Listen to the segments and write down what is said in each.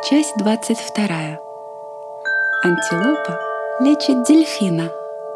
Часть 22. Антилопа лечит дельфина.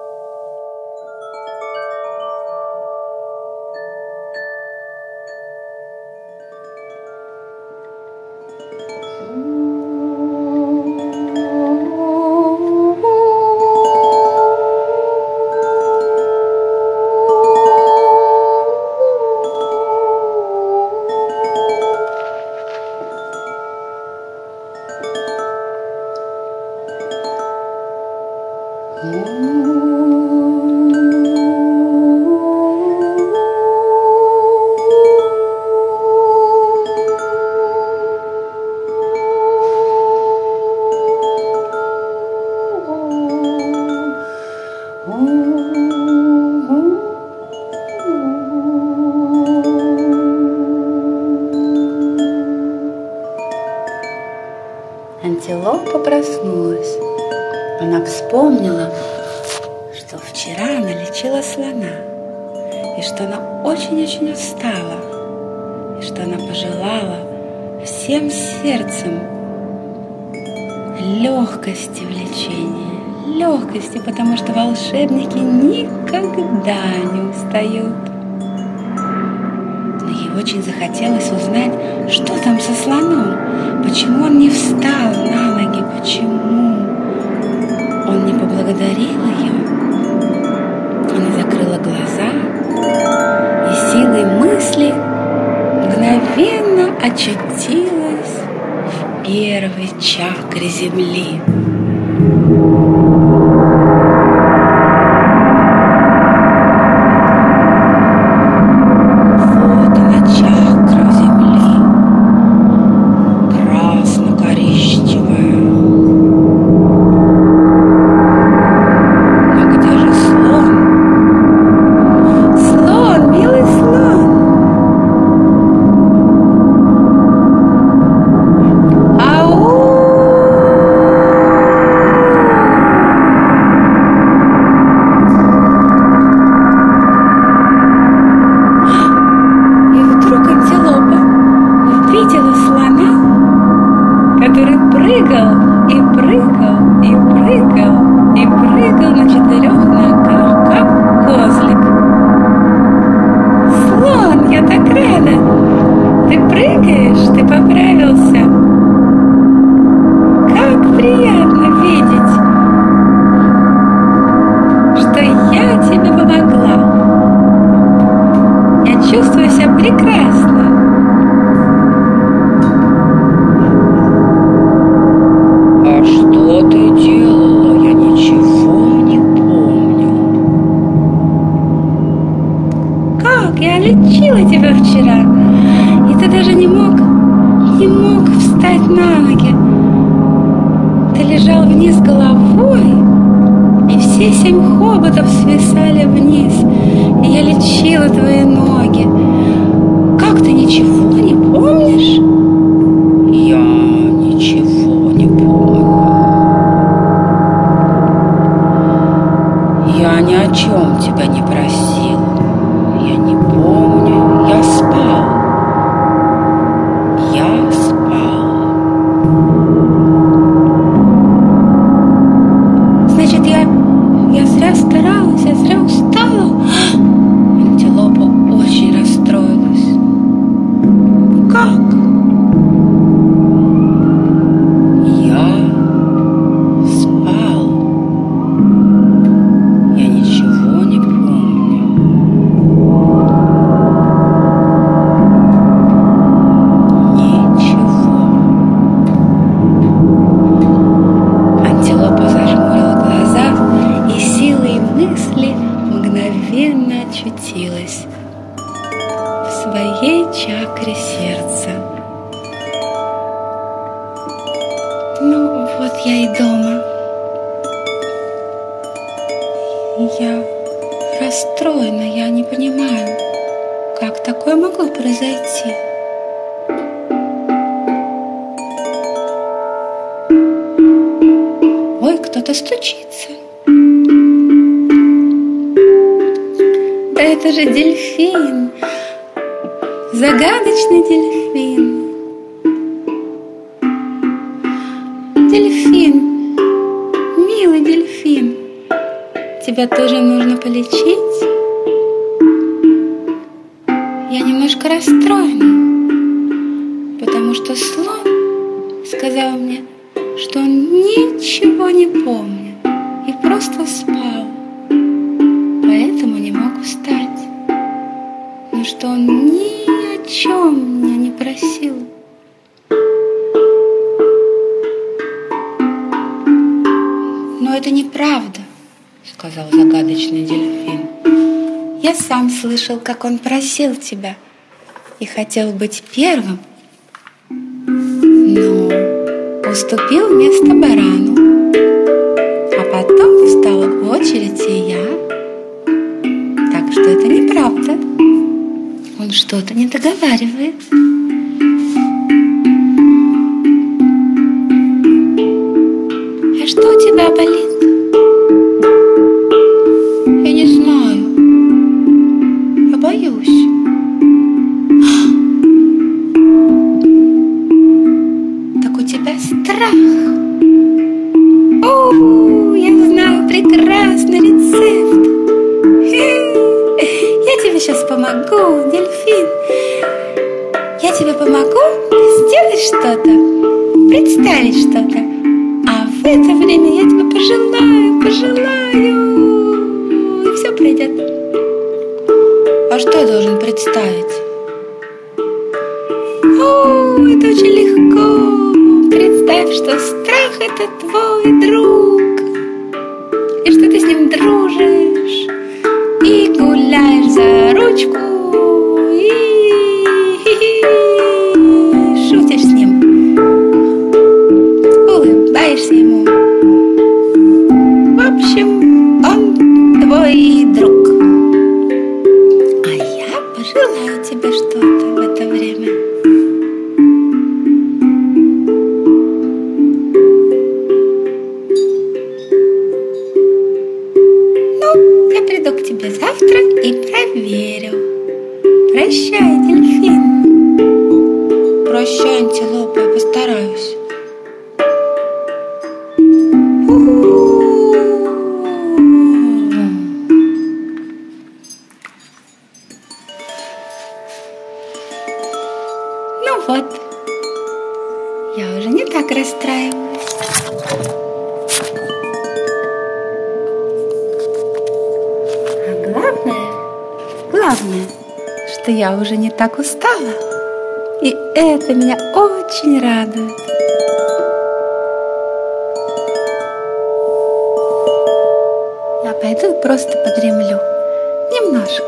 Антилопа проснулась. Она вспомнила, что вчера она лечила слона, и что она очень-очень устала, и что она пожелала всем сердцем легкости в лечении, легкости, потому что волшебники никогда не устают. Но ей очень захотелось узнать, что там со слоном, почему он не встал на ноги, почему он не поблагодарил ее. Она закрыла глаза и силой мысли мгновенно очутилась в первой чакре земли. Который прыгал и прыгал и прыгал и прыгал на 4 ногах, как козлик. Слон, я так рада! Ты прыгаешь, ты поправился. Как приятно видеть, что я тебе помогла. Я чувствую себя прекрасно. Что ты делала? Я ничего не помню. Как? Я лечила тебя вчера, и ты даже не мог встать на ноги. Ты лежал вниз головой, и все 7 хоботов свисали вниз, и я лечила твои ноги. Как ты ничего не помнишь? Я ничего не помню. Я ни о чем тебя не просил. Я не помню. Я спал. Я спал. Значит, я зря старалась, я зря устала. Антилопа очень расстроилась. Как? Очутилась в своей чакре сердца. Ну вот я и дома. Я расстроена, я не понимаю, как такое могло произойти. Ой, кто-то стучится. Да это же дельфин, загадочный дельфин. тебя тоже нужно полечить. Я немножко расстроена, потому что слон сказал мне, что он ничего не помнит и просто спал, поэтому не мог встать, но что он ни о чем меня не просил. Но это неправда, сказал загадочный дельфин. Я сам слышал, как он просил тебя и хотел быть первым, но уступил место барану, а потом встала в очередь и я. Так что это неправда. Он что-то не договаривает. А что у тебя болит? Я не знаю. Я боюсь. Так у тебя страх. О, я знаю прекрасный рецепт. Я тебе сейчас помогу, дельфин. Я тебе помогу сделать что-то, представить что-то. А в это время я тебе пожелаю, и все пройдет. А что я должен представить? О, это очень легко. Представь, что страх — это твой друг, и что ты с ним дружишь, и гуляешь за ручку, и шутишь с ним, улыбаешься ему. В общем, он твой друг. А я пожелаю тебе что-то в это время. Ну, я приду к тебе завтра и проверю. Прощай, дельфин. Прощай, антилопа, я постараюсь. Ну вот, я уже не так расстраиваюсь. А главное, что я уже не так устала. И это меня очень радует. Я пойду и просто подремлю немножко.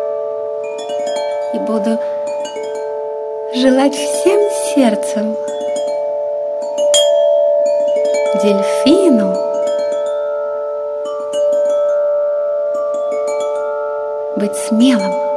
И буду желать всем сердцем дельфину быть смелым.